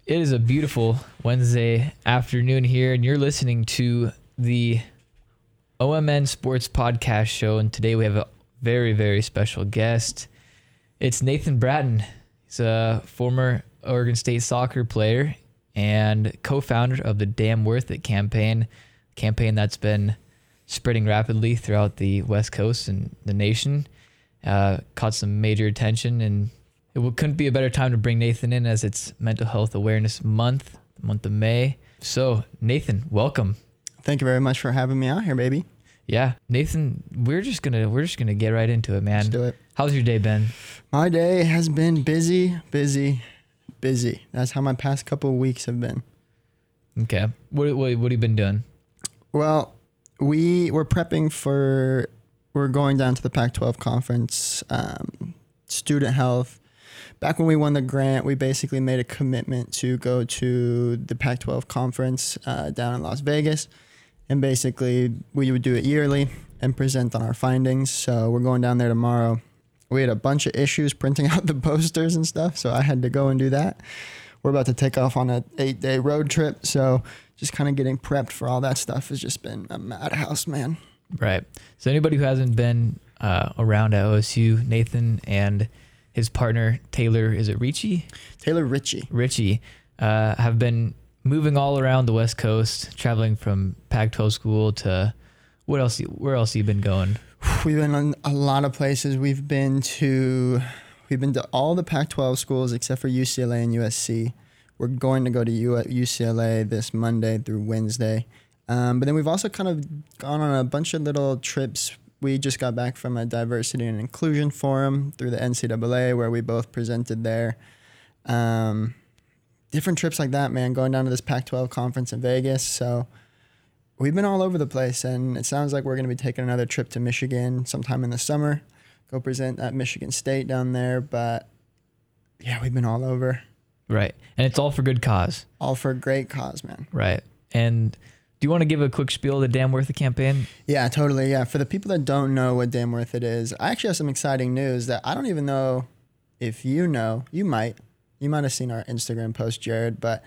It is a beautiful Wednesday afternoon here, and you're listening to the OMN Sports Podcast Show. And today we have a very, very special guest. It's Nathan Bratton. He's a former Oregon State soccer player and co-founder of the Damn Worth It campaign that's been spreading rapidly throughout the West Coast and the nation. Caught some major attention, and couldn't be a better time to bring Nathan in as it's Mental Health Awareness Month, the month of May. So, Nathan, welcome. Thank you very much for having me out here, baby. Yeah, Nathan, we're just gonna get right into it, man. Let's do it. How's your day been? My day has been busy. That's how my past couple of weeks have been. Okay, what have you been doing? Well, we're prepping for. We're going down to the Pac-12 conference, student health. Back when we won the grant, we basically made a commitment to go to the Pac-12 conference down in Las Vegas. And basically, we would do it yearly and present on our findings. So we're going down there tomorrow. We had a bunch of issues printing out the posters and stuff, so I had to go and do that. We're about to take off on an 8-day road trip. So just kind of getting prepped for all that stuff has just been a madhouse, man. Right. So anybody who hasn't been around at OSU, Nathan and his partner, Taylor, is it Ritchie? Taylor Ritchie. Ritchie, have been moving all around the West Coast, traveling from Pac-12 school to where else have you been going? We've been on a lot of places. We've been to all the Pac-12 schools except for UCLA and USC. We're going to go to UCLA this Monday through Wednesday. But then we've also kind of gone on a bunch of little trips. We just got back from a diversity and inclusion forum through the NCAA where we both presented there. Different trips like that, man, going down to this Pac-12 conference in Vegas. So we've been all over the place, and it sounds like we're going to be taking another trip to Michigan sometime in the summer, go present at Michigan State down there. But yeah, we've been all over. Right. And it's all for good cause. All for a great cause, man. Right. And do you want to give a quick spiel of the Damn Worth It campaign? Yeah, totally. Yeah. For the people that don't know what Damn Worth It is, I actually have some exciting news that I don't even know if you know. You might have seen our Instagram post, Jared, but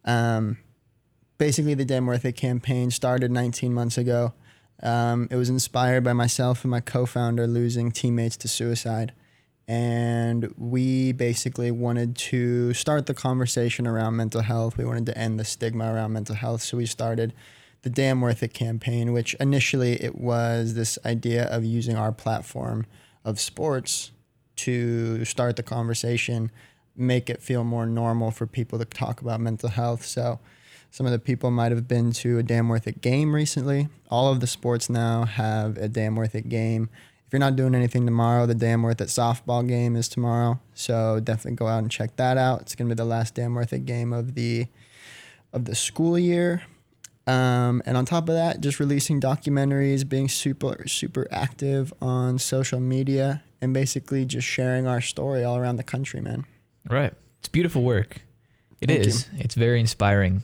basically the Damn Worth It campaign started 19 months ago. It was inspired by myself and my co-founder losing teammates to suicide. And we basically wanted to start the conversation around mental health. We wanted to end the stigma around mental health. So we started the Damn Worth It campaign, which initially it was this idea of using our platform of sports to start the conversation, make it feel more normal for people to talk about mental health. So some of the people might have been to a Damn Worth It game recently. All of the sports now have a Damn Worth It game. If you're not doing anything tomorrow, the Damn Worth It softball game is tomorrow. So definitely go out and check that out. It's going to be the last Damn Worth It game of the school year. And on top of that, just releasing documentaries, being super active on social media, and basically just sharing our story all around the country, man. Right. It's beautiful work. It Thank is. you. It's very inspiring.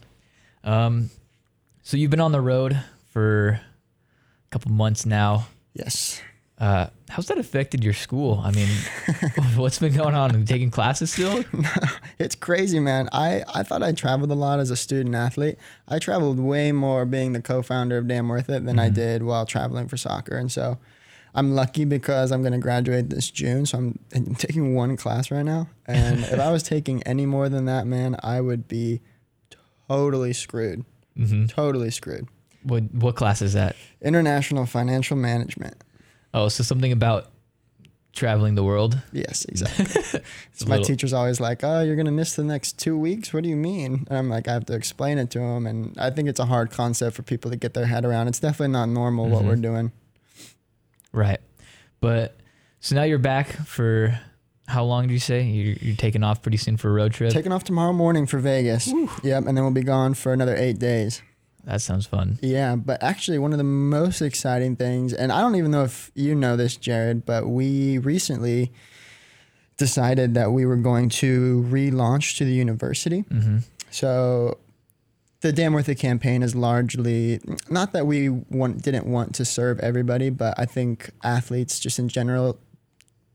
So you've been on the road for a couple months now. Yes. How's that affected your school? I mean, what's been going on? Are you taking classes still? It's crazy, man. I thought I traveled a lot as a student athlete. I traveled way more being the co-founder of Damn Worth It than I did while traveling for soccer. And so I'm lucky because I'm going to graduate this June. So I'm taking one class right now. And if I was taking any more than that, man, I would be totally screwed. Mm-hmm. Totally screwed. What class is that? International Financial Management. Oh, so something about traveling the world? Yes, exactly. So my teacher's always like, oh, you're going to miss the next 2 weeks? What do you mean? And I'm like, I have to explain it to him. And I think it's a hard concept for people to get their head around. It's definitely not normal what we're doing. Right. But so now you're back for how long do you say? You're taking off pretty soon for a road trip? Taking off tomorrow morning for Vegas. Woo. Yep. And then we'll be gone for another 8 days. That sounds fun. Yeah, but actually one of the most exciting things, and I don't even know if you know this, Jared, but we recently decided that we were going to relaunch to the university. Mm-hmm. So the Damn Worth It campaign is largely, not that we didn't want to serve everybody, but I think athletes just in general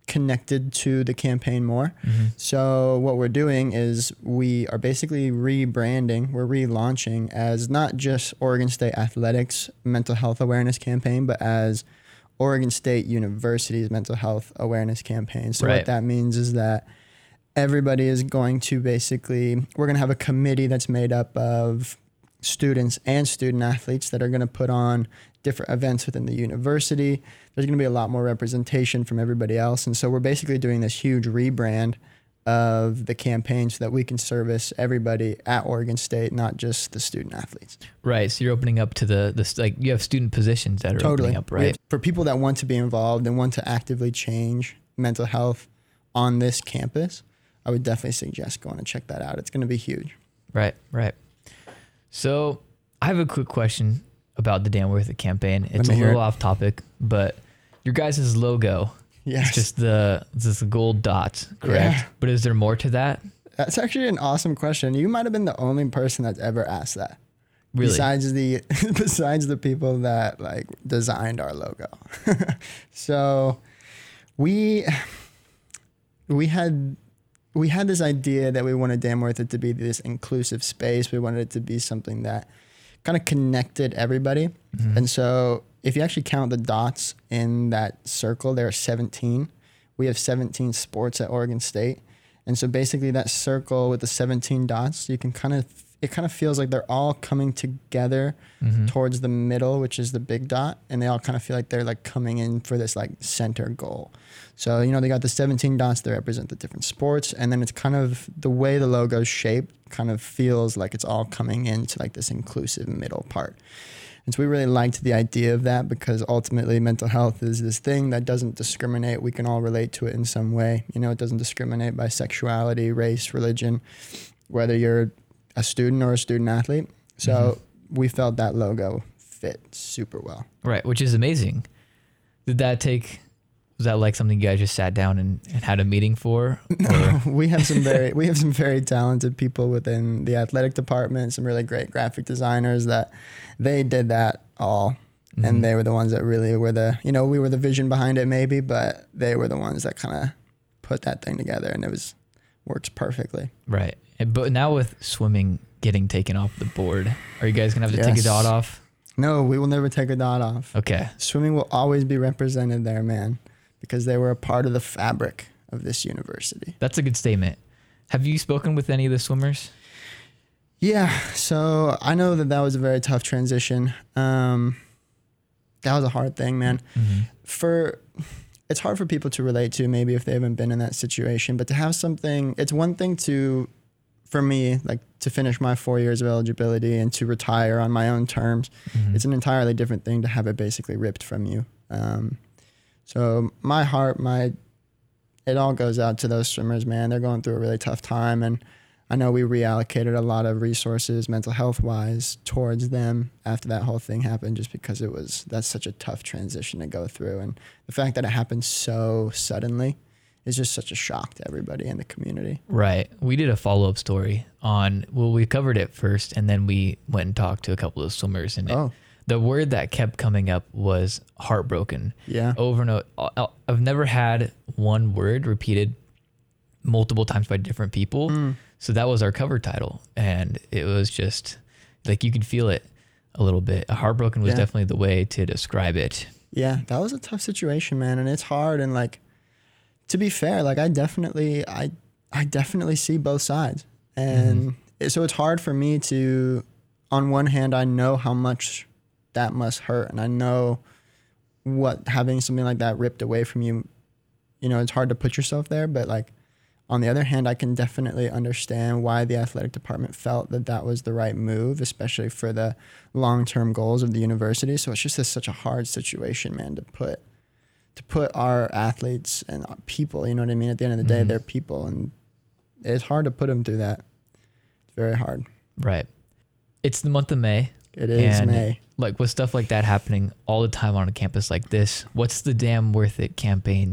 connected to the campaign more. So what we're doing is we are basically rebranding, we're relaunching as not just Oregon State Athletics mental health awareness campaign, but as Oregon State University's mental health awareness campaign. So what that means is that everybody is going to we're going to have a committee that's made up of students and student athletes that are going to put on different events within the university. There's going to be a lot more representation from everybody else. And so we're basically doing this huge rebrand of the campaign so that we can service everybody at Oregon State, not just the student athletes. Right. So you're opening up to the you have student positions that are opening up, right? For people that want to be involved and want to actively change mental health on this campus, I would definitely suggest going to check that out. It's going to be huge. Right. So I have a quick question about the Dan Worth It campaign. It's a little off topic, but your guys' logo, it's just the gold dots, correct? Yeah. But is there more to that? That's actually an awesome question. You might have been the only person that's ever asked that. Really? Besides the people that like designed our logo. So we had this idea that we wanted Dan Worth It to be this inclusive space. We wanted it to be something that kind of connected everybody. And so if you actually count the dots in that circle, there are 17. We have 17 sports at Oregon State. And so basically that circle with the 17 dots, it kind of feels like they're all coming together towards the middle, which is the big dot. And they all kind of feel like they're like coming in for this like center goal. So, they got the 17 dots that represent the different sports. And then it's kind of the way the logo's shaped kind of feels like it's all coming into like this inclusive middle part. And so we really liked the idea of that because ultimately mental health is this thing that doesn't discriminate. We can all relate to it in some way. It doesn't discriminate by sexuality, race, religion, whether you're a student or a student athlete. So we felt that logo fit super well. Right, which is amazing. Was that like something you guys just sat down and had a meeting for? No, we have some very talented people within the athletic department, some really great graphic designers that they did that all. And they were the ones that really were we were the vision behind it maybe, but they were the ones that kind of put that thing together and works perfectly. Right. But now with swimming getting taken off the board, are you guys going to have to take a dot off? No, we will never take a dot off. Okay. Swimming will always be represented there, man, because they were a part of the fabric of this university. That's a good statement. Have you spoken with any of the swimmers? Yeah. So I know that was a very tough transition. That was a hard thing, man. It's hard for people to relate to maybe if they haven't been in that situation, but to have something, it's one thing for me, like to finish my 4 years of eligibility and to retire on my own terms. It's an entirely different thing to have it basically ripped from you. So my heart, it all goes out to those swimmers, man. They're going through a really tough time. And I know we reallocated a lot of resources, mental health wise, towards them after that whole thing happened, just because that's such a tough transition to go through. And the fact that it happened so suddenly is just such a shock to everybody in the community. Right. We did a follow-up story we covered it first and then we went and talked to a couple of swimmers and the word that kept coming up was heartbroken. Yeah. Over and over. I've never had one word repeated multiple times by different people. So that was our cover title. And it was just like, you could feel it a little bit. Heartbroken was definitely the way to describe it. Yeah. That was a tough situation, man. And it's hard. And like, to be fair, like I definitely see both sides. And so it's hard for me to, on one hand, I know how much that must hurt. And I know what having something like that ripped away from you, it's hard to put yourself there. But like, on the other hand, I can definitely understand why the athletic department felt that was the right move, especially for the long-term goals of the university. So it's just such a hard situation, man, to put our athletes and our people, you know what I mean? At the end of the day, they're people, and it's hard to put them through that. It's very hard. Right. It's the month of May. It is May. Like with stuff like that happening all the time on a campus like this, what's the Dan Worth It campaign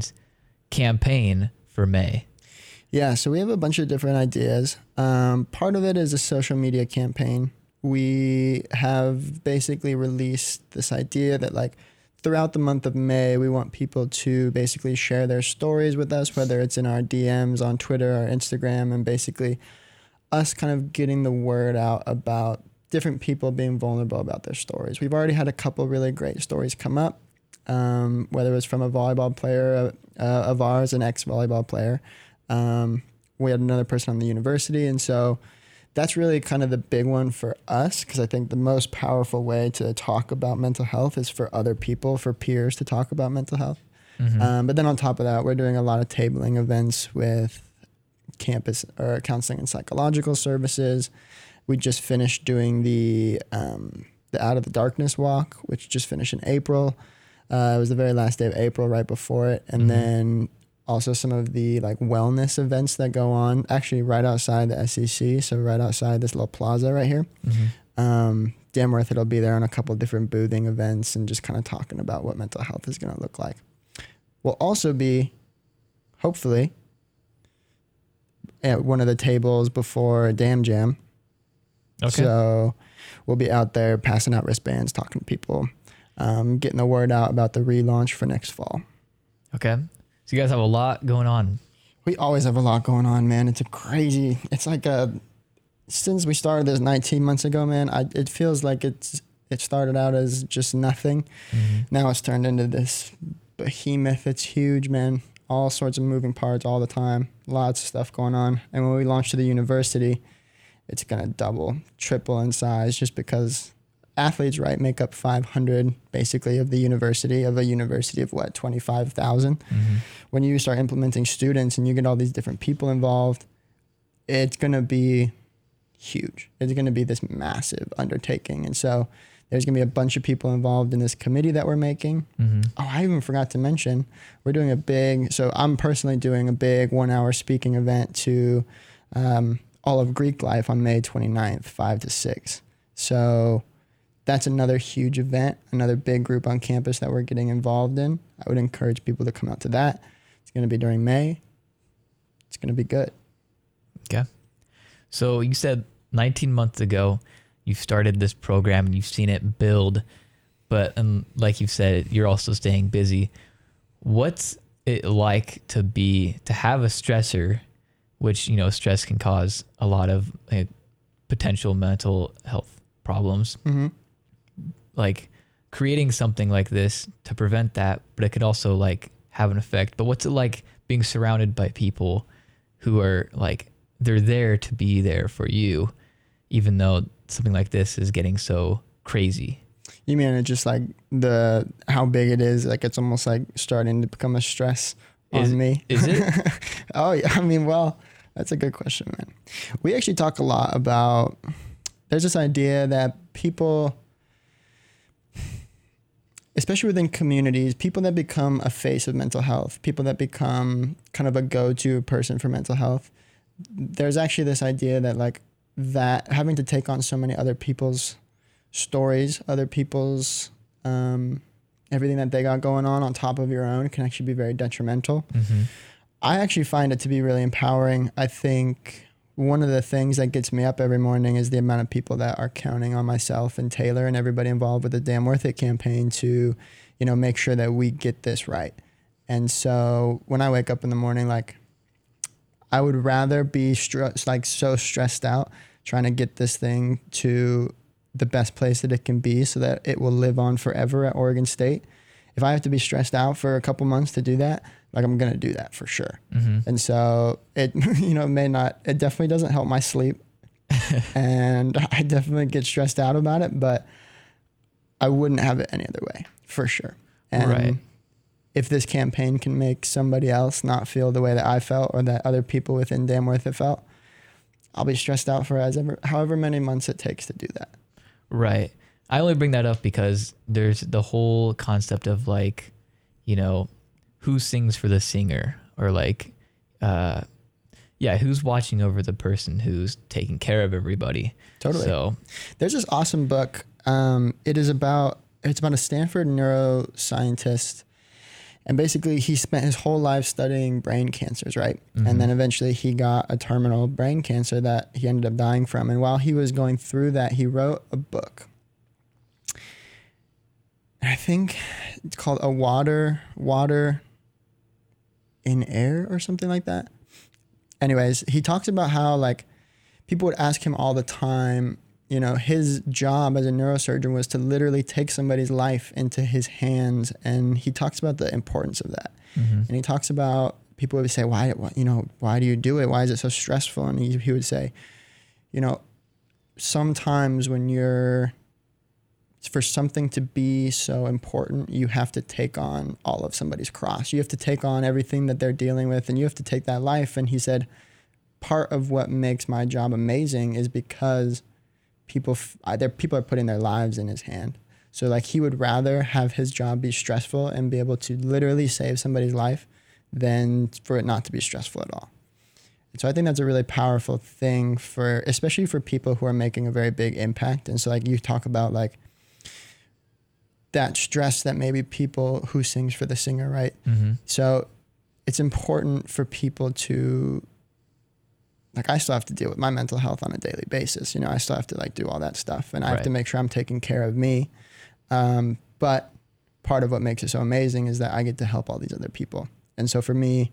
for May? Yeah, so we have a bunch of different ideas. Part of it is a social media campaign. We have basically released this idea that like throughout the month of May, we want people to basically share their stories with us, whether it's in our DMs on Twitter or Instagram, and basically us kind of getting the word out about different people being vulnerable about their stories. We've already had a couple really great stories come up, whether it was from a volleyball player of ours, an ex-volleyball player. We had another person on the university. And so that's really kind of the big one for us, because I think the most powerful way to talk about mental health is for other people, for peers to talk about mental health. Mm-hmm. But then on top of that, we're doing a lot of tabling events with campus or counseling and psychological services. We just finished doing the Out of the Darkness walk, which just finished in April. It was the very last day of April, right before it. And then also some of the like wellness events that go on actually right outside the SEC. So right outside this little plaza right here. Dan Worth, it'll be there on a couple of different boothing events and just kind of talking about what mental health is going to look like. We'll also be, hopefully, at one of the tables before Dam Jam. Okay. So we'll be out there passing out wristbands, talking to people, getting the word out about the relaunch for next fall. Okay. So you guys have a lot going on. We always have a lot going on, man. It's like since we started this 19 months ago, man, it feels like it started out as just nothing. Mm-hmm. Now it's turned into this behemoth. It's huge, man. All sorts of moving parts all the time. Lots of stuff going on. And when we launch to the university, it's going to double, triple in size, just because athletes, right, make up 500 basically of a university of what, 25,000. When you start implementing students and you get all these different people involved, it's going to be huge. It's going to be this massive undertaking. And so there's going to be a bunch of people involved in this committee that we're making. Oh, I even forgot to mention, we're doing so I'm personally doing a big 1 hour speaking event to all of Greek life on May 29th, 5 to 6. So that's another huge event, another big group on campus that we're getting involved in. I would encourage people to come out to that. It's going to be during May. It's going to be good. Okay. So you said 19 months ago, you started this program and you've seen it build, but like you've said, you're also staying busy. What's it like to have a stressor, which, stress can cause a lot of potential mental health problems. Mm-hmm. Like creating something like this to prevent that, but it could also like have an effect. But what's it like being surrounded by people who are like, they're there to be there for you, even though something like this is getting so crazy? You mean it's just like how big it is? Like it's almost like starting to become a stress on me. Is it? Oh yeah. I mean, well, that's a good question, man. We actually talk a lot about, there's this idea that people, especially within communities, people that become a face of mental health, people that become kind of a go-to person for mental health, there's actually this idea that like that having to take on so many other people's stories, other people's everything that they got going on top of your own can actually be very detrimental. Mm-hmm. I actually find it to be really empowering. I think one of the things that gets me up every morning is the amount of people that are counting on myself and Taylor and everybody involved with the Damn Worth It campaign to, make sure that we get this right. And so when I wake up in the morning, like I would rather be so stressed out trying to get this thing to the best place that it can be so that it will live on forever at Oregon State. If I have to be stressed out for a couple months to do that, like I'm going to do that for sure. Mm-hmm. And so it, it definitely doesn't help my sleep and I definitely get stressed out about it, but I wouldn't have it any other way for sure. And right. If this campaign can make somebody else not feel the way that I felt or that other people within Damn Worth It felt, I'll be stressed out for however many months it takes to do that. Right. I only bring that up because there's the whole concept of like, who sings for the singer or like, who's watching over the person who's taking care of everybody. Totally. So there's this awesome book. It's about a Stanford neuroscientist. And basically he spent his whole life studying brain cancers, right? Mm-hmm. And then eventually he got a terminal brain cancer that he ended up dying from. And while he was going through that, he wrote a book. I think it's called a water in air or something like that. Anyways, he talks about how like people would ask him all the time, you know, his job as a neurosurgeon was to literally take somebody's life into his hands. And he talks about the importance of that. And he talks about people would say, why do you do it? Why is it so stressful? And he would say, you know, sometimes when for something to be so important, you have to take on all of somebody's cross. You have to take on everything that they're dealing with, and you have to take that life. And he said, part of what makes my job amazing is because people are putting their lives in his hand. So like he would rather have his job be stressful and be able to literally save somebody's life than for it not to be stressful at all. And so I think that's a really powerful thing especially for people who are making a very big impact. And so like you talk about like that stress that maybe people who sings for the singer, right? So it's important for people to, like, I still have to deal with my mental health on a daily basis. You know, I still have to like do all that stuff, and I have to make sure I'm taking care of me. But part of what makes it so amazing is that I get to help all these other people. And so for me,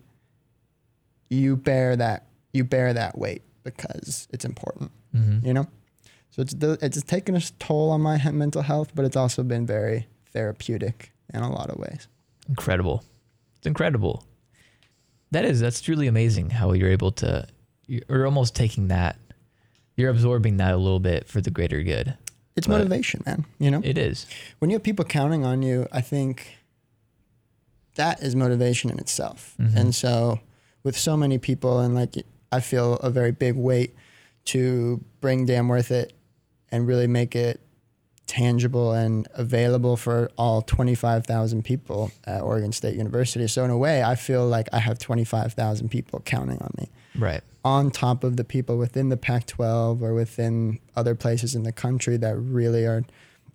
you bear that weight because it's important, you know? So it's taken a toll on my mental health, but it's also been very therapeutic in a lot of ways. Incredible. It's incredible. That's truly amazing how you're able to, you're almost taking that, you're absorbing that a little bit for the greater good. It's motivation, man. You know? It is. When you have people counting on you, I think that is motivation in itself. And so with so many people, and like, I feel a very big weight to bring Damn Worth It and really make it tangible and available for all 25,000 people at Oregon State University. So in a way, I feel like I have 25,000 people counting on me. Right. On top of the people within the Pac-12 or within other places in the country that really are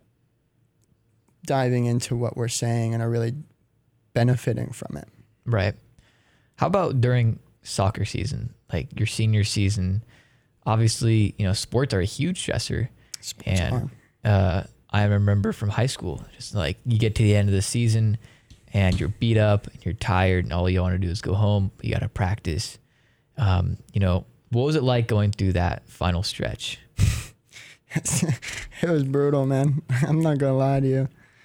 diving into what we're saying and are really benefiting from it. Right. How about during soccer season, like your senior season? Obviously, you know, sports are a huge stressor. I remember from high school, just like you get to the end of the season and you're beat up and you're tired and all you want to do is go home, but you got to practice. You know, what was it like going through that final stretch? It was brutal, man. I'm not gonna lie to you.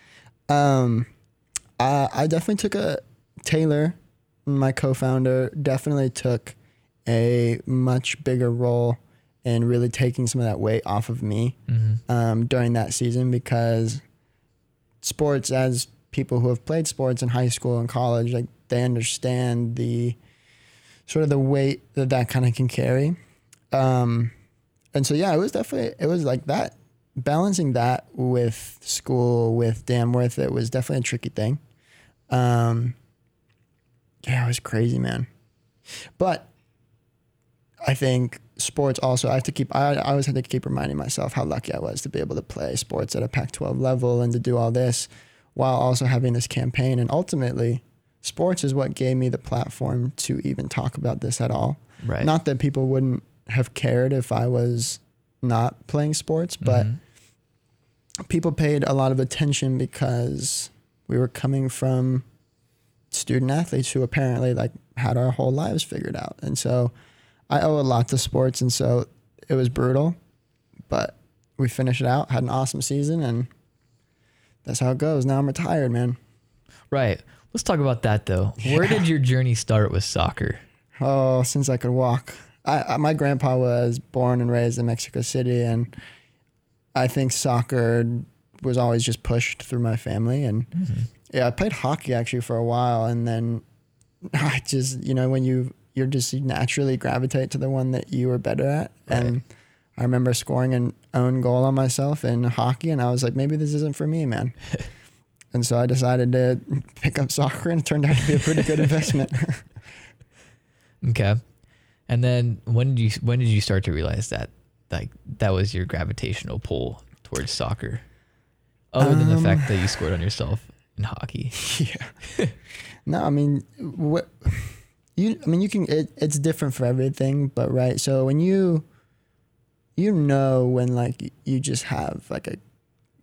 I definitely took Taylor, my co-founder, definitely took a much bigger role in really taking some of that weight off of me during that season, because sports, as people who have played sports in high school and college, like they understand the sort of the weight that kind of can carry. And so, yeah, it was like that, balancing that with school, with Damn Worth It was definitely a tricky thing. Yeah, it was crazy, man. But I think sports also, I always had to keep reminding myself how lucky I was to be able to play sports at a Pac-12 level and to do all this while also having this campaign. And ultimately, sports is what gave me the platform to even talk about this at all. Right. Not that people wouldn't have cared if I was not playing sports, but people paid a lot of attention because we were coming from student athletes who apparently like had our whole lives figured out. And so I owe a lot to sports. And so it was brutal, but we finished it out, had an awesome season, and that's how it goes. Now I'm retired, man. Right. Let's talk about that though. Yeah. Where did your journey start with soccer? Oh, since I could walk. My grandpa was born and raised in Mexico City, and I think soccer was always just pushed through my family. And yeah, I played hockey actually for a while, and then I just, you know, when you naturally gravitate to the one that you were better at. Right. And I remember scoring an own goal on myself in hockey, and I was like, maybe this isn't for me, man. And so I decided to pick up soccer, and it turned out to be a pretty good investment. Okay. And then when did you start to realize that like that was your gravitational pull towards soccer, other than the fact that you scored on yourself in hockey? Yeah. No, I mean, it's different for everything, but right. So when you know when like you just have like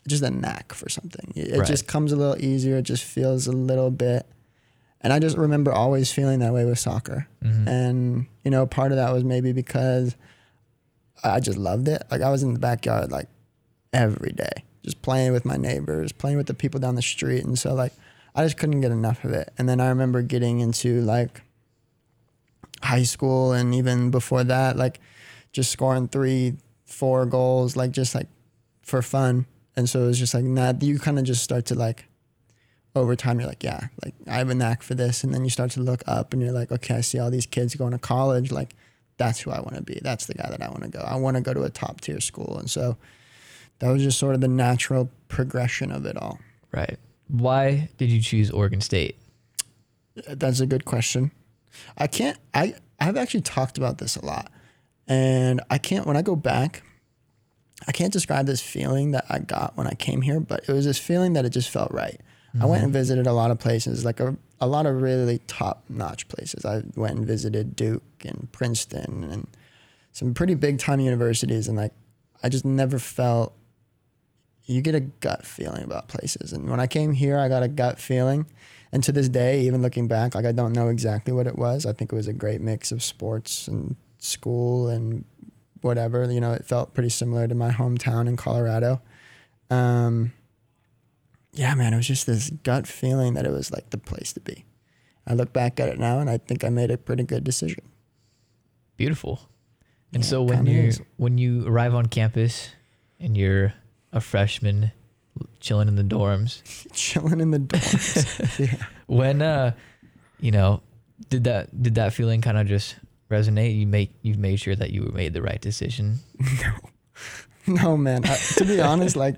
just a knack for something. It Right. just comes a little easier. It just feels a little bit. And I just remember always feeling that way with soccer. Mhm. And, you know, part of that was maybe because I just loved it. Like I was in the backyard like every day, just playing with my neighbors, playing with the people down the street. And so like, I just couldn't get enough of it. And then I remember getting into like high school and even before that, like just scoring 3-4 goals, like just like for fun. And so it was just like, you kind of just start to like, over time, you're like, yeah, like I have a knack for this. And then you start to look up and you're like, okay, I see all these kids going to college. Like that's who I want to be. That's the guy that I want to go. I want to go to a top tier school. And so that was just sort of the natural progression of it all. Right. Why did you choose Oregon State? That's a good question. I've actually talked about this a lot, and when I go back, I can't describe this feeling that I got when I came here, but it was this feeling that it just felt right. Mm-hmm. I went and visited a lot of places, like a lot of really top-notch places. I went and visited Duke and Princeton and some pretty big-time universities, and like I just never felt. You get a gut feeling about places, and when I came here, I got a gut feeling. And to this day, even looking back, like I don't know exactly what it was. I think it was a great mix of sports and school and whatever. You know, it felt pretty similar to my hometown in Colorado. Yeah, man, it was just this gut feeling that it was like the place to be. I look back at it now, and I think I made a pretty good decision. Beautiful. And Yeah, so it when you arrive on campus and you're a freshman chilling in the dorms, Chilling in the dorms. Yeah. when you know, did that feeling kind of just resonate? You made sure that you made the right decision. No, man. To be honest, like,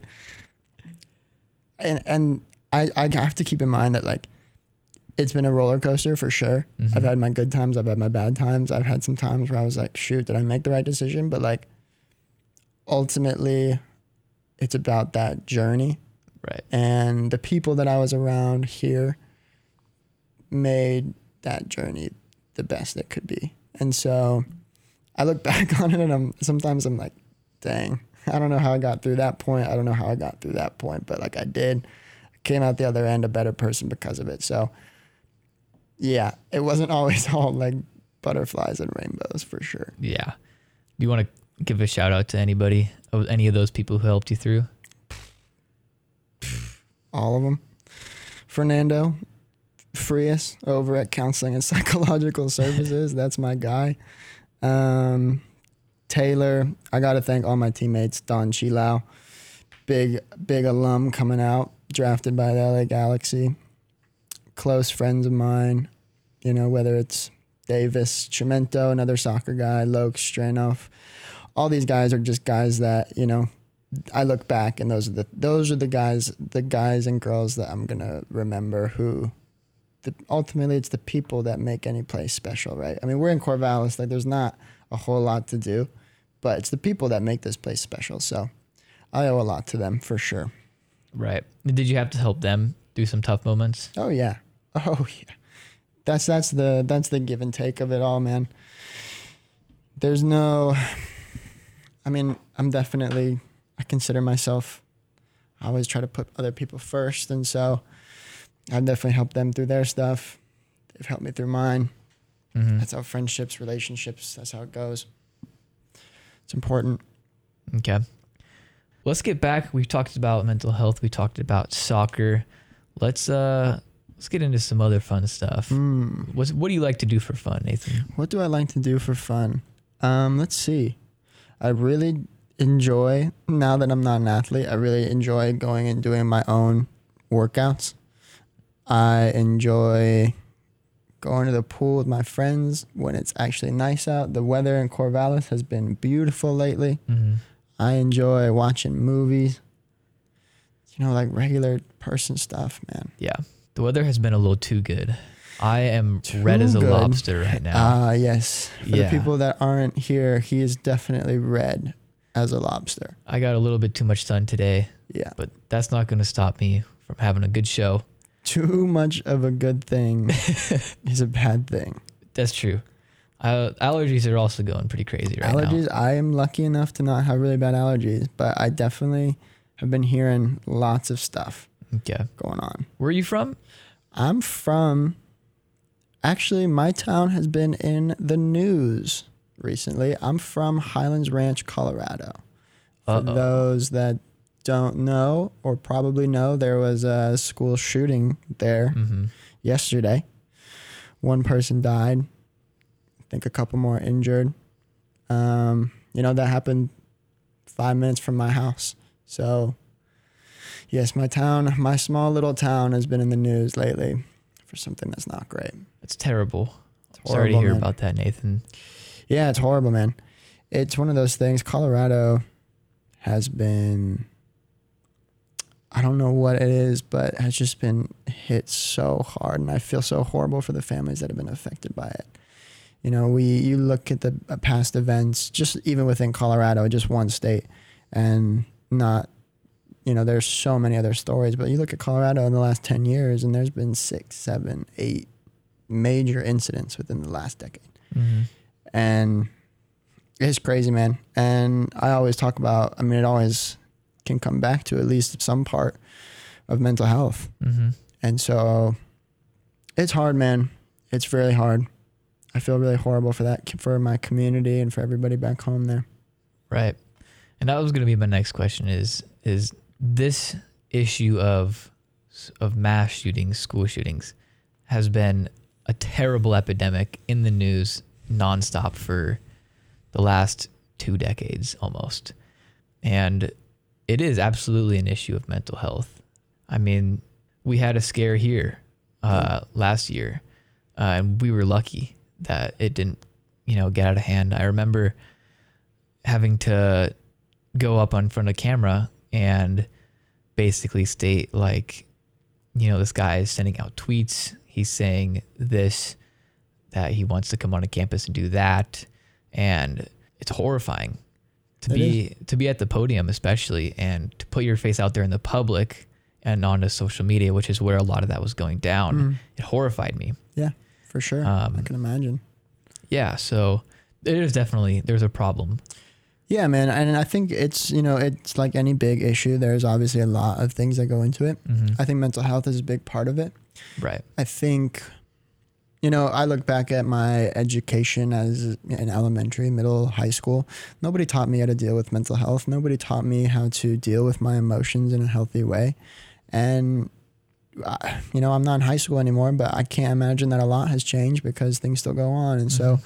and I have to keep in mind that like, it's been a roller coaster for sure. Mhm. I've had my good times. I've had my bad times. I've had some times where I was like, shoot, did I make the right decision? But like, ultimately, it's about that journey. Right. And the people that I was around here made that journey the best it could be. And so I look back on it and sometimes I'm like, dang, I don't know how I got through that point. I don't know how I got through that point, but like I did. I came out the other end a better person because of it. So yeah, it wasn't always all like butterflies and rainbows for sure. Yeah. Do you want to give a shout out to anybody, any of those people who helped you through? All of them. Fernando Frias over at Counseling and Psychological Services. That's my guy. Taylor, I got to thank all my teammates. Don Chilau, big alum coming out, drafted by the LA Galaxy. Close friends of mine, you know, whether it's Davis Chimento, another soccer guy, Loke Stranoff. All these guys are just guys that, you know, I look back and those are the guys and girls that I'm going to remember ultimately it's the people that make any place special, right? I mean, we're in Corvallis, like there's not a whole lot to do, but it's the people that make this place special. So I owe a lot to them for sure. Right. Did you have to help them through some tough moments? Oh yeah. That's the give and take of it all, man. There's no, I mean, I consider myself, I always try to put other people first. And so I've definitely helped them through their stuff. They've helped me through mine. Mm-hmm. That's how friendships, relationships, that's how it goes. It's important. Okay. Let's get back. We talked about mental health. We talked about soccer. Let's get into some other fun stuff. What do you like to do for fun, Nathan? What do I like to do for fun? Let's see. I really enjoy, now that I'm not an athlete, I really enjoy going and doing my own workouts. I enjoy going to the pool with my friends when it's actually nice out. The weather in Corvallis has been beautiful lately. Mm-hmm. I enjoy watching movies, you know, like regular person stuff, man. Yeah. The weather has been a little too good. I am red as a lobster right now. Yes. For the people that aren't here, he is definitely red as a lobster. I got a little bit too much sun today. Yeah. But that's not going to stop me from having a good show. Too much of a good thing is a bad thing. That's true. Allergies are also going pretty crazy right now. Allergies, I am lucky enough to not have really bad allergies, but I definitely have been hearing lots of stuff going on. Where are you from? I'm from, actually, my town has been in the news recently. I'm from Highlands Ranch, Colorado. For those that don't know or probably know, there was a school shooting there yesterday. One person died. I think a couple more injured. That happened 5 minutes from my house. So, yes, my small little town has been in the news lately for something that's not great. It's terrible. It's Sorry to hear man. about that, Nathan. Yeah, it's horrible, man. It's one of those things. Colorado has been, I don't know what it is, but has just been hit so hard. And I feel so horrible for the families that have been affected by it. You look at the past events, just even within Colorado, just one state, and not, there's so many other stories, but you look at Colorado in the last 10 years and there's been 6, 7, 8 major incidents within the last decade. And it's crazy, man. And I always talk about, it always can come back to at least some part of mental health. And so it's hard, man. It's really hard. I feel really horrible for that, for my community and for everybody back home there. Right. And that was going to be my next question is this issue of mass shootings, school shootings, has been a terrible epidemic in the news nonstop for the last 2 decades almost. And it is absolutely an issue of mental health. We had a scare here last year, and we were lucky that it didn't, get out of hand. I remember having to go up in front of camera and basically state this guy is sending out tweets. He's saying this, that he wants to come on a campus and do that. And it's horrifying to be at the podium, especially, and to put your face out there in the public and onto social media, which is where a lot of that was going down. It horrified me. Yeah, for sure. I can imagine. Yeah. So there's a problem. Yeah, man. And I think it's like any big issue. There's obviously a lot of things that go into it. I think mental health is a big part of it. Right. I think, I look back at my education as in elementary, middle, high school. Nobody taught me how to deal with mental health. Nobody taught me how to deal with my emotions in a healthy way. And, I'm not in high school anymore, but I can't imagine that a lot has changed because things still go on. And so,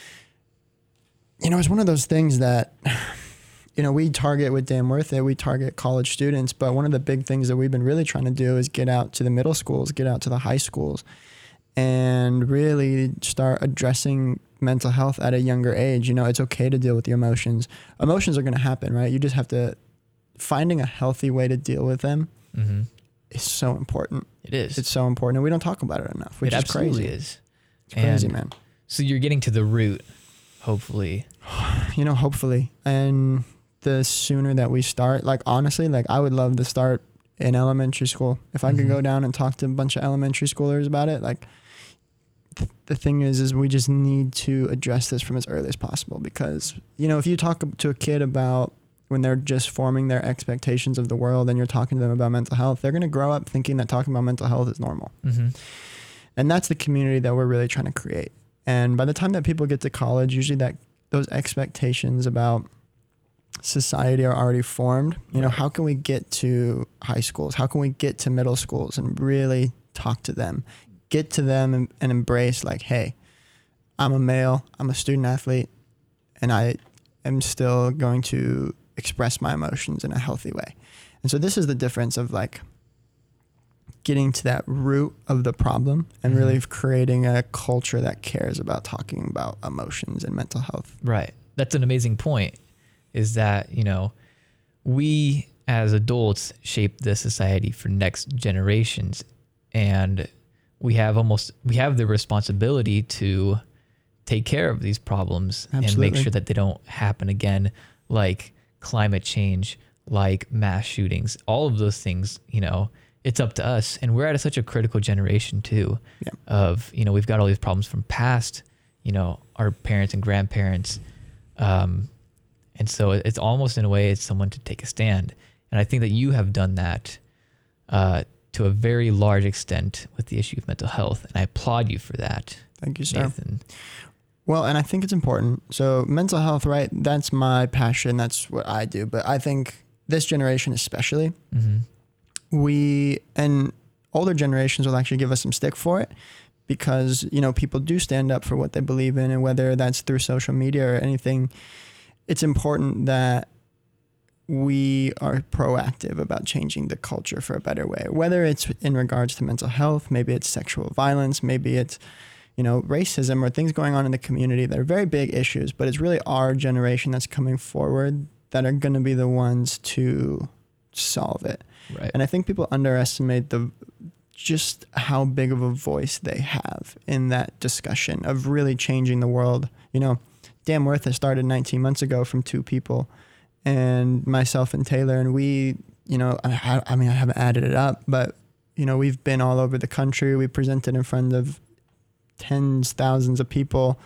it's one of those things that, we target with Damn Worth It. We target college students. But one of the big things that we've been really trying to do is get out to the middle schools, get out to the high schools, and really start addressing mental health at a younger age. It's okay to deal with your emotions. Emotions are going to happen, right? You just have to, finding a healthy way to deal with them is so important. It is. It's so important. And we don't talk about it enough, which is crazy. It absolutely is. It's crazy, man. So you're getting to the root, hopefully. Hopefully. And the sooner that we start, honestly, I would love to start in elementary school. If I could go down and talk to a bunch of elementary schoolers about it, the thing is we just need to address this from as early as possible because, if you talk to a kid about when they're just forming their expectations of the world and you're talking to them about mental health, they're going to grow up thinking that talking about mental health is normal. And that's the community that we're really trying to create. And by the time that people get to college, usually those expectations about society are already formed. How can we get to high schools? How can we get to middle schools and really talk to them? Get to them and embrace hey, I'm a male, I'm a student athlete, and I am still going to express my emotions in a healthy way. And so this is the difference of getting to that root of the problem and really creating a culture that cares about talking about emotions and mental health. Right. That's an amazing point, is that, we as adults shape the society for next generations, and we have the responsibility to take care of these problems. Absolutely. And make sure that they don't happen again, like climate change, like mass shootings, all of those things. It's up to us, and we're at such a critical generation too. Yeah. Of we've got all these problems from past, our parents and grandparents, and so it's almost in a way it's someone to take a stand. And I think that you have done that to a very large extent with the issue of mental health. And I applaud you for that. Thank you, sir. Nathan. Well, and I think it's important. So mental health, right? That's my passion. That's what I do. But I think this generation especially, and older generations will actually give us some stick for it because, people do stand up for what they believe in, and whether that's through social media or anything, it's important that we are proactive about changing the culture for a better way, whether it's in regards to mental health, maybe it's sexual violence, maybe it's, racism or things going on in the community that are very big issues, but it's really our generation that's coming forward that are going to be the ones to solve it. Right. And I think people underestimate just how big of a voice they have in that discussion of really changing the world. Damn Worth has started 19 months ago from 2 people, and myself and Taylor, and we, I haven't added it up, but, we've been all over the country. We presented in front of tens, thousands of people,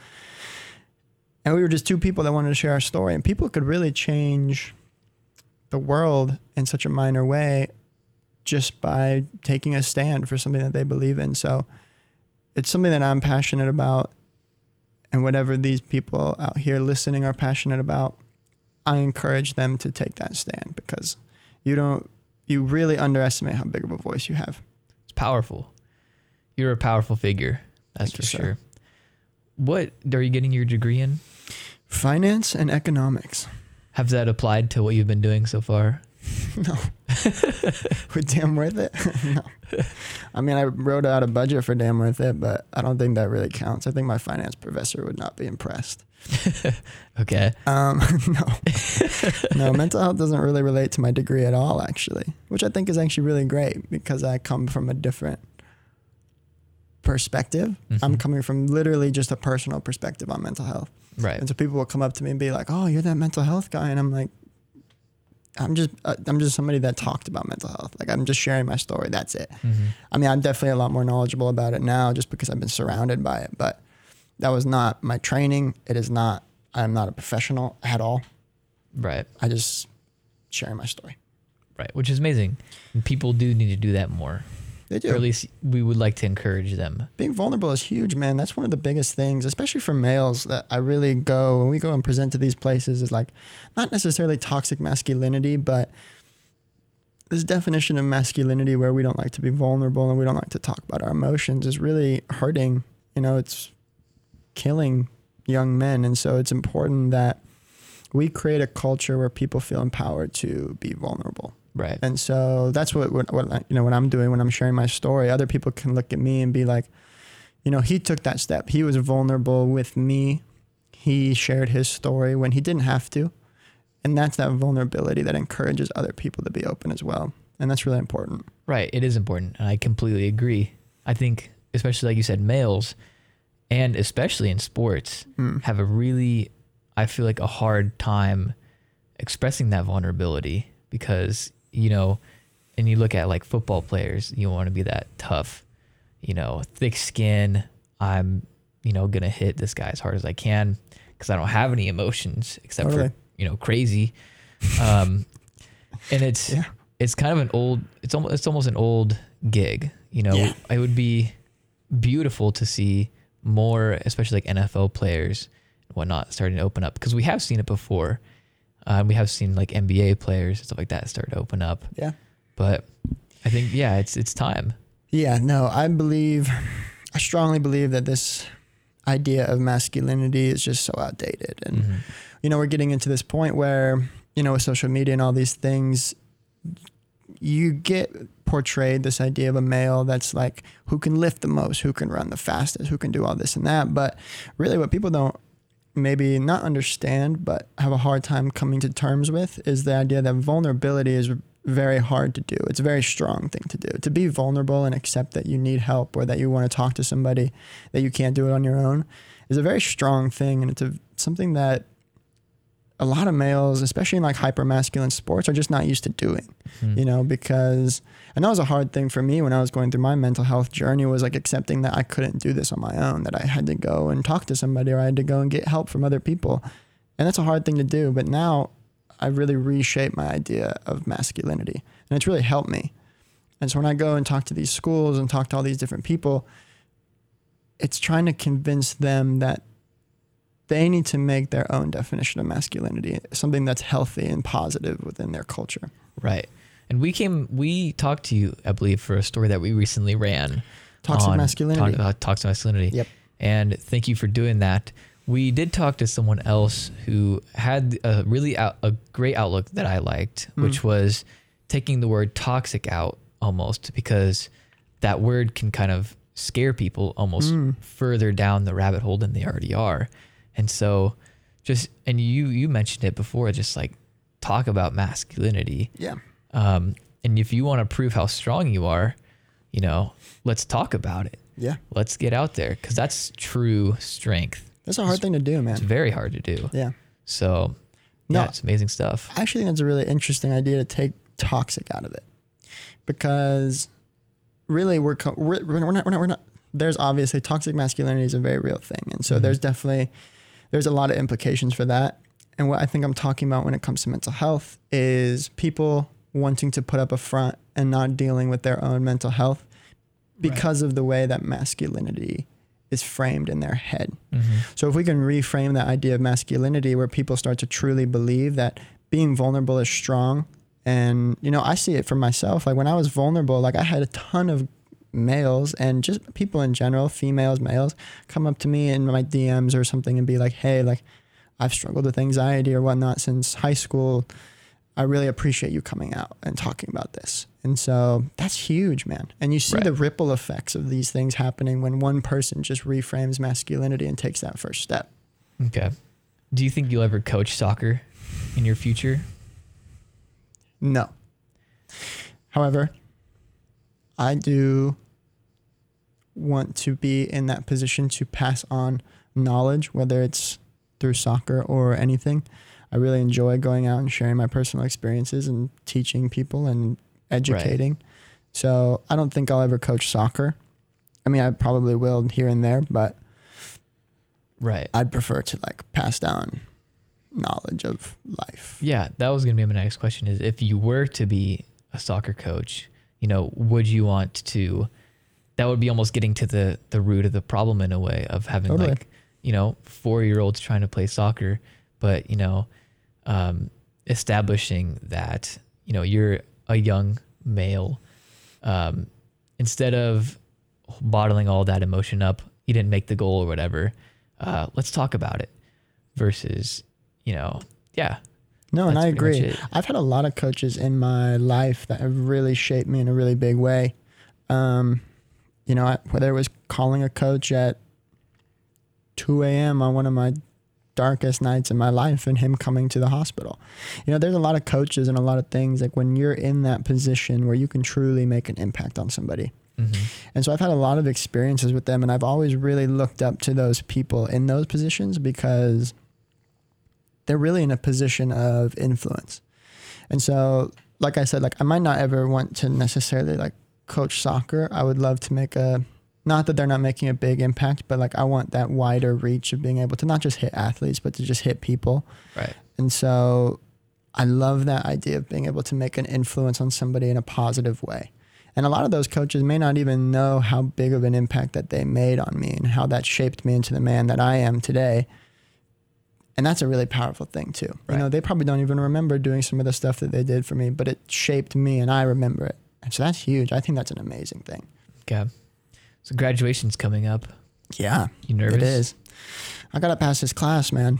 and we were just 2 people that wanted to share our story, and people could really change the world in such a minor way just by taking a stand for something that they believe in. So it's something that I'm passionate about, and whatever these people out here listening are passionate about, I encourage them to take that stand, because you really underestimate how big of a voice you have. It's powerful. You're a powerful figure. That's for sure. What are you getting your degree in? Finance and economics. Have that applied to what you've been doing so far? No. With Damn Worth It? No. I wrote out a budget for Damn Worth It, but I don't think that really counts. I think my finance professor would not be impressed. Okay. No. No, mental health doesn't really relate to my degree at all, actually, which I think is actually really great because I come from a different perspective. I'm coming from literally just a personal perspective on mental health. Right. And so people will come up to me and be like, "Oh, you're that mental health guy," and I'm like, I'm just somebody that talked about mental health. Like, I'm just sharing my story. That's it. I'm definitely a lot more knowledgeable about it now just because I've been surrounded by it. But that was not my training. I'm not a professional at all. Right. I just sharing my story. Right. Which is amazing. And people do need to do that more. They do. Or at least we would like to encourage them. Being vulnerable is huge, man. That's one of the biggest things, especially for males, that I really when we go and present to these places, is like not necessarily toxic masculinity, but this definition of masculinity where we don't like to be vulnerable and we don't like to talk about our emotions is really hurting. It's killing young men. And so it's important that we create a culture where people feel empowered to be vulnerable. Right. And so that's what I'm doing when I'm sharing my story. Other people can look at me and be like, he took that step. He was vulnerable with me. He shared his story when he didn't have to. And that's that vulnerability that encourages other people to be open as well. And that's really important. Right. It is important. And I completely agree. I think, especially like you said, males, and especially in sports, have I feel like a hard time expressing that vulnerability because, and you look at like football players, you want to be that tough, thick skin. I'm, going to hit this guy as hard as I can because I don't have any emotions except for, crazy. And it's kind of it's almost an old gig, It would be beautiful to see more, especially like NFL players and whatnot, starting to open up because we have seen it before. We have seen like NBA players and stuff like that start to open up. Yeah. But I think, it's time. Yeah, no, I strongly believe that this idea of masculinity is just so outdated. And, we're getting into this point where, with social media and all these things, you get portrayed this idea of a male that's like, who can lift the most, who can run the fastest, who can do all this and that. But really what people don't maybe not understand, but have a hard time coming to terms with is the idea that vulnerability is very hard to do. It's a very strong thing to do. To be vulnerable and accept that you need help or that you want to talk to somebody, that you can't do it on your own, is a very strong thing. And it's something that a lot of males, especially in like hyper-masculine sports, are just not used to doing, because, and that was a hard thing for me when I was going through my mental health journey, was like accepting that I couldn't do this on my own, that I had to go and talk to somebody or I had to go and get help from other people. And that's a hard thing to do. But now I really reshaped my idea of masculinity, and it's really helped me. And so when I go and talk to these schools and talk to all these different people, it's trying to convince them that they need to make their own definition of masculinity, something that's healthy and positive within their culture. Right. And we talked to you, I believe, for a story that we recently ran. Toxic masculinity. Toxic masculinity. Yep. And thank you for doing that. We did talk to someone else who had a great outlook that I liked, which was taking the word toxic out almost, because that word can kind of scare people almost further down the rabbit hole than they already are. And so and you mentioned it before, just like talk about masculinity. Yeah. And if you want to prove how strong you are, let's talk about it. Yeah. Let's get out there, because that's true strength. That's a hard thing to do, man. It's very hard to do. Yeah. So, it's amazing stuff. I actually think it's a really interesting idea to take toxic out of it, because really we're not. There's obviously toxic masculinity is a very real thing, and so there's a lot of implications for that. And what I think I'm talking about when it comes to mental health is people wanting to put up a front and not dealing with their own mental health because of the way that masculinity is framed in their head. So if we can reframe that idea of masculinity where people start to truly believe that being vulnerable is strong. And, I see it for myself. Like when I was vulnerable, like I had a ton of males and just people in general, females, males, come up to me in my DMs or something and be like, hey, like I've struggled with anxiety or whatnot since high school. I really appreciate you coming out and talking about this. And so that's huge, man. And you see the ripple effects of these things happening when one person just reframes masculinity and takes that first step. Okay. Do you think you'll ever coach soccer in your future? No. However, I do want to be in that position to pass on knowledge, whether it's through soccer or anything. I really enjoy going out and sharing my personal experiences and teaching people and educating. Right. So I don't think I'll ever coach soccer. I mean, I probably will here and there, but I'd prefer to like pass down knowledge of life. Yeah, that was going to be my next question is if you were to be a soccer coach, would you want to, that would be almost getting to the root of the problem in a way of having 4-year-olds trying to play soccer, but, establishing that, you're a young male, instead of bottling all that emotion up, you didn't make the goal or whatever. Let's talk about it versus, No, and I agree. I've had a lot of coaches in my life that have really shaped me in a really big way. Whether it was calling a coach at 2 a.m. on one of my darkest nights in my life and him coming to the hospital. There's a lot of coaches and a lot of things like when you're in that position where you can truly make an impact on somebody. And so I've had a lot of experiences with them, and I've always really looked up to those people in those positions because they're really in a position of influence. And so, like I said, like I might not ever want to necessarily like coach soccer. I would love to make not that they're not making a big impact, but like I want that wider reach of being able to not just hit athletes, but to just hit people. Right. And so I love that idea of being able to make an influence on somebody in a positive way. And a lot of those coaches may not even know how big of an impact that they made on me and how that shaped me into the man that I am today. And that's a really powerful thing too. Right. They probably don't even remember doing some of the stuff that they did for me, but it shaped me and I remember it. And so that's huge. I think that's an amazing thing. Okay. So graduation's coming up. Yeah. You nervous? It is. I got to pass this class, man.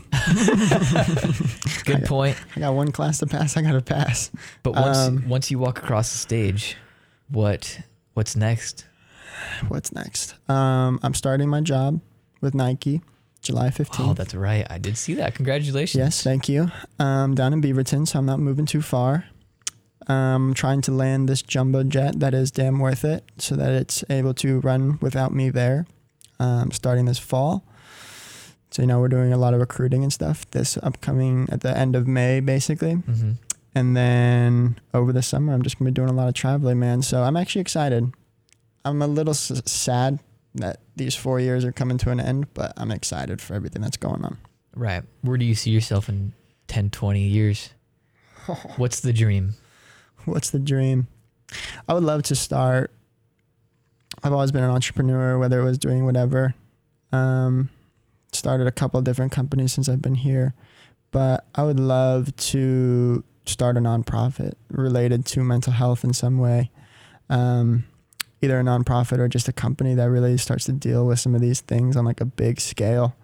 Good point. I got one class to pass. I got to pass. But once you walk across the stage, what's next? What's next? I'm starting my job with Nike July 15th. Oh, that's right. I did see that. Congratulations. Yes, thank you. Down in Beaverton, so I'm not moving too far. Trying to land this jumbo jet that is damn worth it so that it's able to run without me there. Starting this fall. So, we're doing a lot of recruiting and stuff this upcoming at the end of May, basically. Mm-hmm. And then over the summer, I'm just going to be doing a lot of traveling, man. So I'm actually excited. I'm a little sad that these 4 years are coming to an end, but I'm excited for everything that's going on. Right. Where do you see yourself in 10, 20 years? What's the dream? What's the dream? I would love to start. I've always been an entrepreneur, whether it was doing whatever. Started a couple of different companies since I've been here, but I would love to start a nonprofit related to mental health in some way. Either a nonprofit or just a company that really starts to deal with some of these things on like a big scale.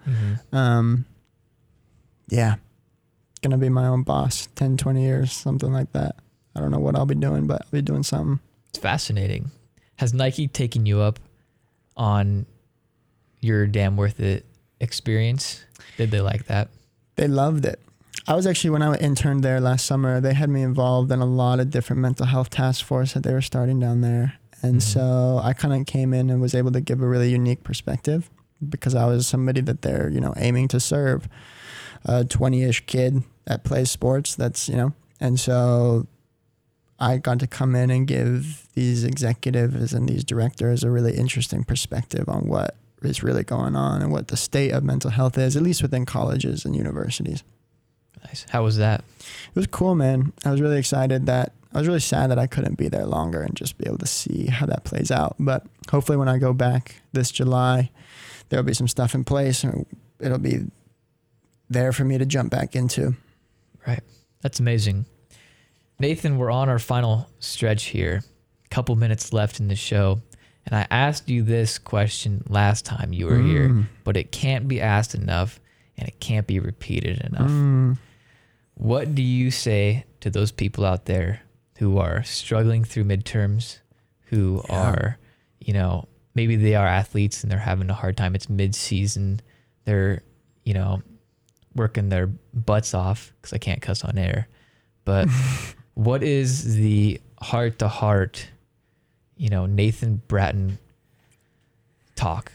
Yeah. Gonna be my own boss, 10, 20 years, something like that. I don't know what I'll be doing, but I'll be doing something. It's fascinating. Has Nike taken you up on your Damn Worth It experience? Did they like that? They loved it. I was actually, when I interned there last summer, they had me involved in a lot of different mental health task force that they were starting down there. And so I kind of came in and was able to give a really unique perspective because I was somebody that they're, aiming to serve, a 20-ish kid that plays sports. That's, and so I got to come in and give these executives and these directors a really interesting perspective on what is really going on and what the state of mental health is, at least within colleges and universities. Nice. How was that? It was cool, man. I was really excited I was really sad that I couldn't be there longer and just be able to see how that plays out. But hopefully when I go back this July, there'll be some stuff in place and it'll be there for me to jump back into. Right. That's amazing. Nathan, we're on our final stretch here. A couple minutes left in the show. And I asked you this question last time you were here, but it can't be asked enough and it can't be repeated enough. What do you say to those people out there who are struggling through midterms, who are, maybe they are athletes and they're having a hard time. It's mid-season. They're, working their butts off because I can't cuss on air. But what is the heart-to-heart, Nathan Bratton talk?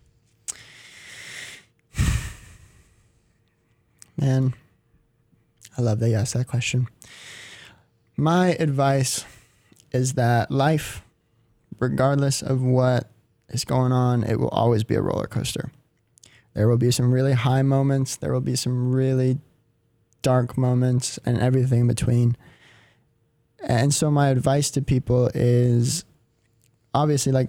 Man, I love that you asked that question. My advice is that life, regardless of what is going on, it will always be a roller coaster. There will be some really high moments. There will be some really dark moments and everything in between. And so my advice to people is obviously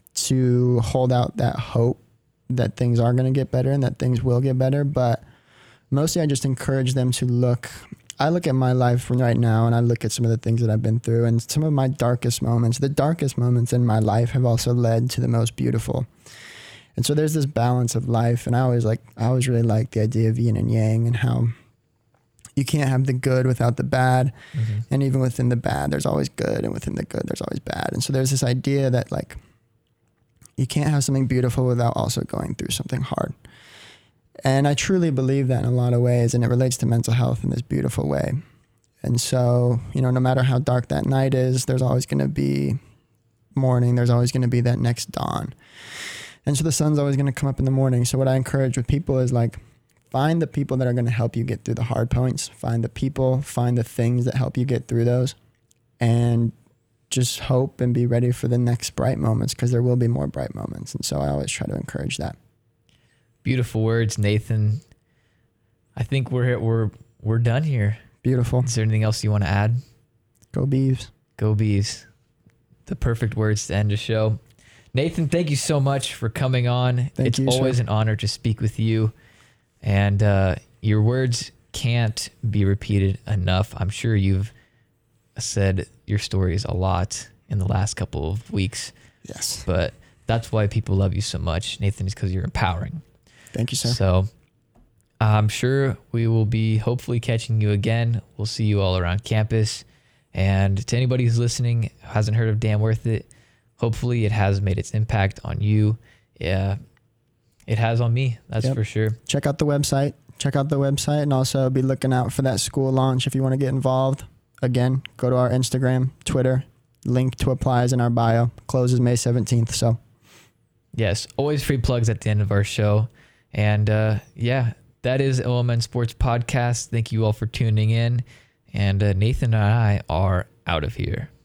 to hold out that hope that things are going to get better and that things will get better. But mostly I just encourage them to I look at my life right now and I look at some of the things that I've been through and some of my darkest moments. The darkest moments in my life have also led to the most beautiful. And so there's this balance of life. And I always really like the idea of yin and yang and how you can't have the good without the bad. And even within the bad, there's always good. And within the good, there's always bad. And so there's this idea that you can't have something beautiful without also going through something hard. And I truly believe that in a lot of ways, and it relates to mental health in this beautiful way. And so, no matter how dark that night is, there's always going to be morning. There's always going to be that next dawn. And so the sun's always going to come up in the morning. So what I encourage with people is find the people that are going to help you get through the hard points. Find the people, find the things that help you get through those, and just hope and be ready for the next bright moments, because there will be more bright moments. And so I always try to encourage that. Beautiful words, Nathan. I think we're done here. Beautiful. Is there anything else you want to add? Go Beavs. Go Beavs. The perfect words to end the show. Nathan, thank you so much for coming on. It's always an honor to speak with you. And your words can't be repeated enough. I'm sure you've said your stories a lot in the last couple of weeks. Yes. But that's why people love you so much, Nathan, is because you're empowering. Thank you, sir. So I'm sure we will be hopefully catching you again. We'll see you all around campus. And to anybody who's listening, who hasn't heard of Damn Worth It, hopefully it has made its impact on you. Yeah, it has on me. That's for sure. Check out the website. And also be looking out for that school launch if you want to get involved. Again, go to our Instagram, Twitter. Link to apply is in our bio. Closes May 17th. So, yes, always free plugs at the end of our show. And that is OMN Sports Podcast. Thank you all for tuning in. And Nathan and I are out of here.